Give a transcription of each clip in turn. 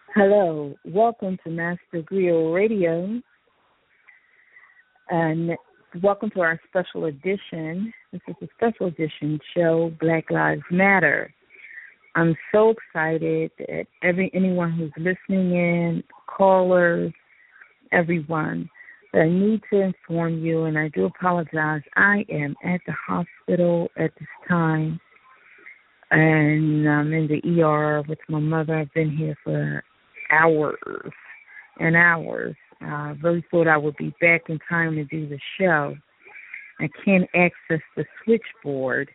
Hello, welcome to Master Griot Radio, and welcome to our special edition. This is a special edition show, Black Lives Matter. I'm so excited that anyone who's listening in, callers, everyone, that I need to inform you, and I do apologize. I am at the hospital at this time, and I'm in the ER with my mother. I've been here for hours and hours. I really thought I would be back in time to do the show. I can't access the switchboard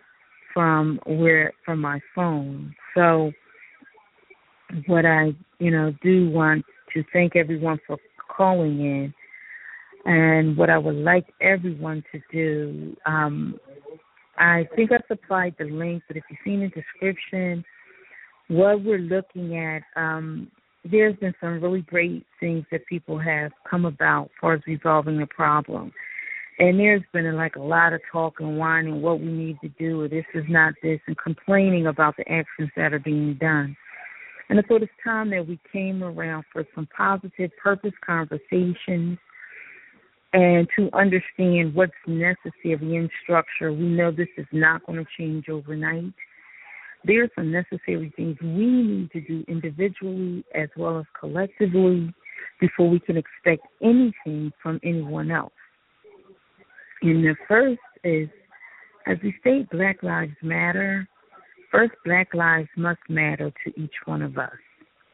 from my phone. So what I, do want to thank everyone for calling in, and what I would like everyone to do, I think I supplied the link, but if you see in the description, what we're looking at, there's been some really great things that people have come about as far as resolving the problem. And there's been a lot of talk and whining what we need to do, or this is not this, and complaining about the actions that are being done. And I thought it's time that we came around for some positive purpose conversations and to understand what's necessary in structure. We know this is not going to change overnight. There are some necessary things we need to do individually as well as collectively before we can expect anything from anyone else. And the first is, as we state, Black Lives Matter. First, Black lives must matter to each one of us.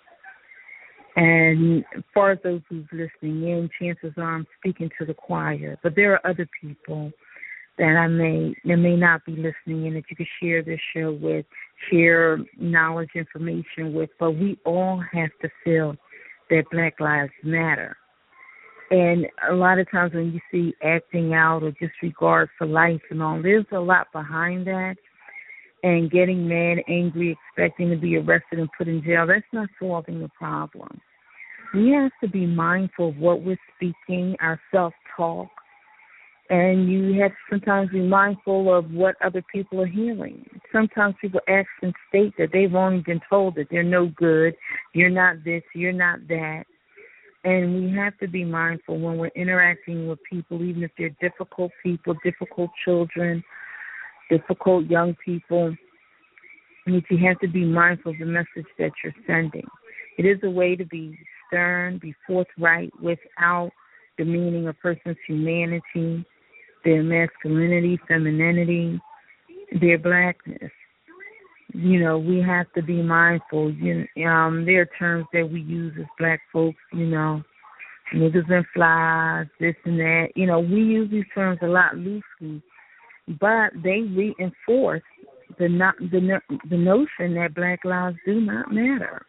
And as far as those who's listening in, chances are I'm speaking to the choir. But there are other people that may not be listening in that you could share this show with, share knowledge, information with, but we all have to feel that Black Lives Matter. And a lot of times when you see acting out or disregard for life and all, there's a lot behind that. And getting mad, angry, expecting to be arrested and put in jail, that's not solving the problem. We have to be mindful of what we're speaking, our self-talk, and you have to sometimes be mindful of what other people are hearing. Sometimes people ask and state that they've only been told that they're no good, you're not this, you're not that. And we have to be mindful when we're interacting with people, even if they're difficult people, difficult children, difficult young people, that you have to be mindful of the message that you're sending. It is a way to be stern, be forthright without demeaning a person's humanity, their masculinity, femininity, their blackness. We have to be mindful. There are terms that we use as black folks, niggas and flies, this and that. We use these terms a lot loosely, but they reinforce the notion that black lives do not matter.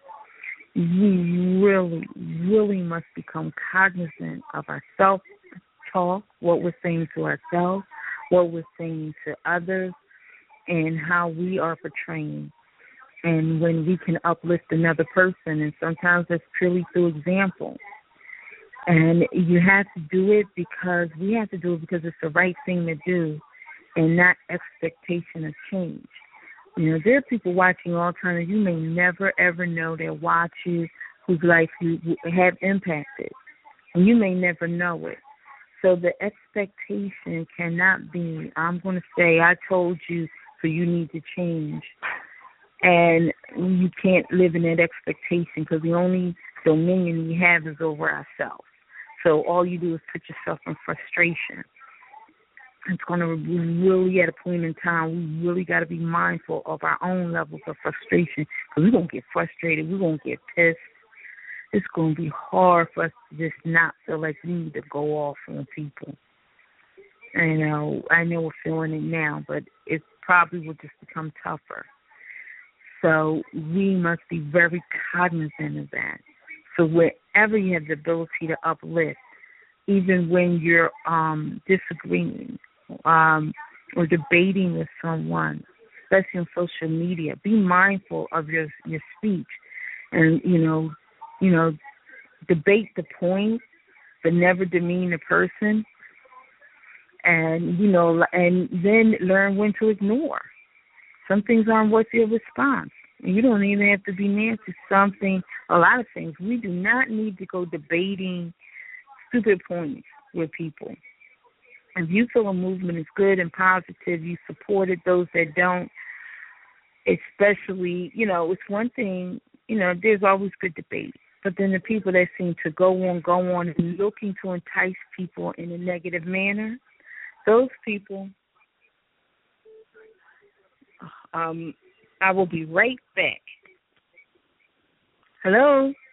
We really, really must become cognizant of our self-talk, what we're saying to ourselves, what we're saying to others, and how we are portraying. And when we can uplift another person, and sometimes that's purely through example. And you have to do it because it's the right thing to do and not expectation of change. There are people watching all the time. You may never, ever know they'll watch you whose life you have impacted. And you may never know it. So the expectation cannot be, I'm going to say, I told you, so you need to change. And you can't live in that expectation because the only dominion we have is over ourselves. So all you do is put yourself in frustration. It's going to be really at a point in time, we really got to be mindful of our own levels of frustration because we're going to get frustrated. We're going to get pissed. It's going to be hard for us to just not feel like we need to go off on people. I know we're feeling it now, but it probably will just become tougher. So we must be very cognizant of that. So wherever you have the ability to uplift, even when you're disagreeing or debating with someone, especially on social media, be mindful of your speech and, debate the point, but never demean the person. And, and then learn when to ignore. Some things aren't worth your response. You don't even have to be Nancy. Something, a lot of things. We do not need to go debating stupid points with people. If you feel a movement is good and positive, you support it. Those that don't, especially, it's one thing, there's always good debate. But then the people that seem to go on, and looking to entice people in a negative manner, those people, I will be right back. Hello?